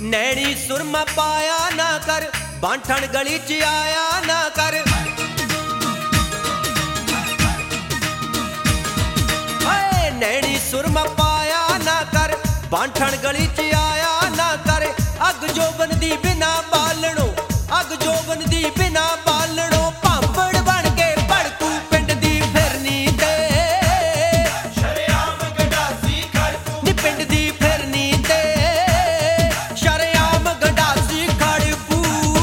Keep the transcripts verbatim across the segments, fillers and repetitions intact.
नैनी सुरमा पाया ना कर, बांठण गली च आया ना कर। हाय नैनी सुरमा पाया ना कर, बांठण गली च आया ना कर। अग जोबन दी बिना बालणो, अग जोबन दी बिना बालणो, भांबड़ बन के भड़कू पिंड दी फिरनी ते। शरेआम गंडासी खड़कू नी पिंड दी फिरनी ते, शरेआम गंडासी खड़कू।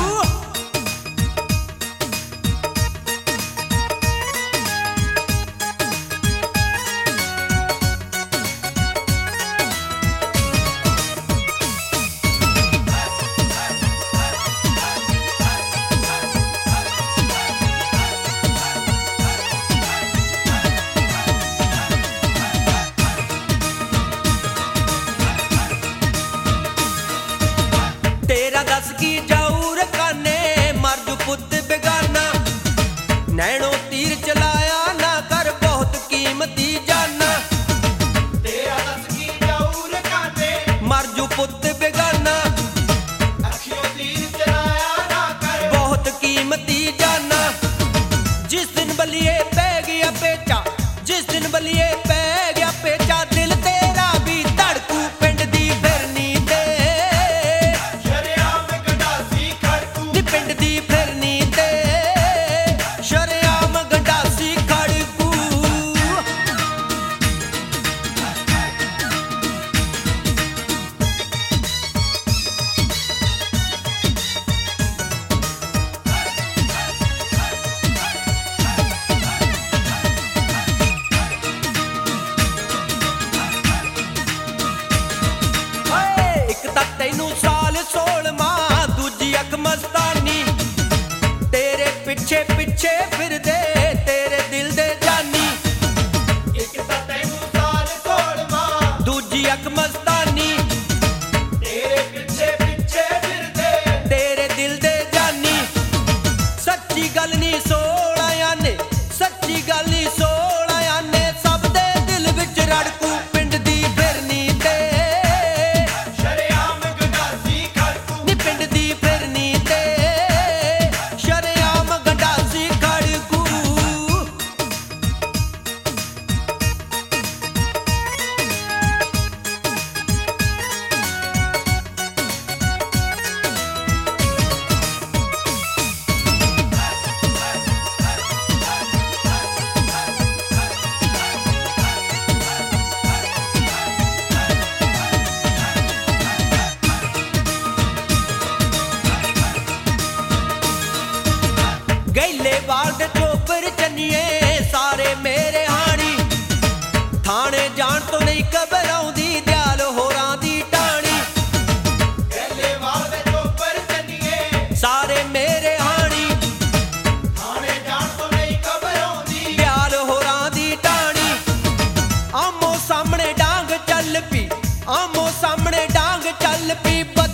तेरा दस की जाऊर काने, मर जू पुत बेगाना। नैनो तीर चलाया ना कर, बहुत कीमती जाना। तेरा दस की जाऊर काने, मर जू पुत बेगाना, अखियों तीर चलाया ना कर। बहुत कीमती जाना। जिस दिन बलिए पै गया पेचा, जिस दिन बलिए पै गया पेचा, दिल तेरा भी धड़कू पिंड दी फिरनी ते। शरेआम गंडासी खड़कू नी पिंड दी फिरनी ते, शरेआम गंडासी खड़कू। हाय एक तां तैनू साल सोलवां, दूजी अख मस्तानी। तेरे पिछे पिछे फिरदे तेरे दिल दे जानी। एक तां तैनू साल सोलवां, दूजी अख मस्तानी, तेरे पिछे पिछे फिरदे तेरे दिल दे जानी। सच्ची गल नी सोलह आने, सच्ची गल नी सोलह आने, सब दे दिल विच रड़कू पिंड दी फिरनी ते। शरेआम गंडासी खड़कू नी पिंड दी फिरनी ते, शरेआम गंडासी खड़कू। गैले बाल दे चोपर चन्निए, सारे मेरे हानी। थाने जान तो नहीं घबराउंदी, दयाल होरां दी टाणी। गैले वाल दे चोपर चन्निए, सारे मेरे हानी, थाने जान तो नहीं घबराउंदी। दयाल होरां दी टाणी। आमो सामने डांग चल पी, आमो सामने डांग चल पी।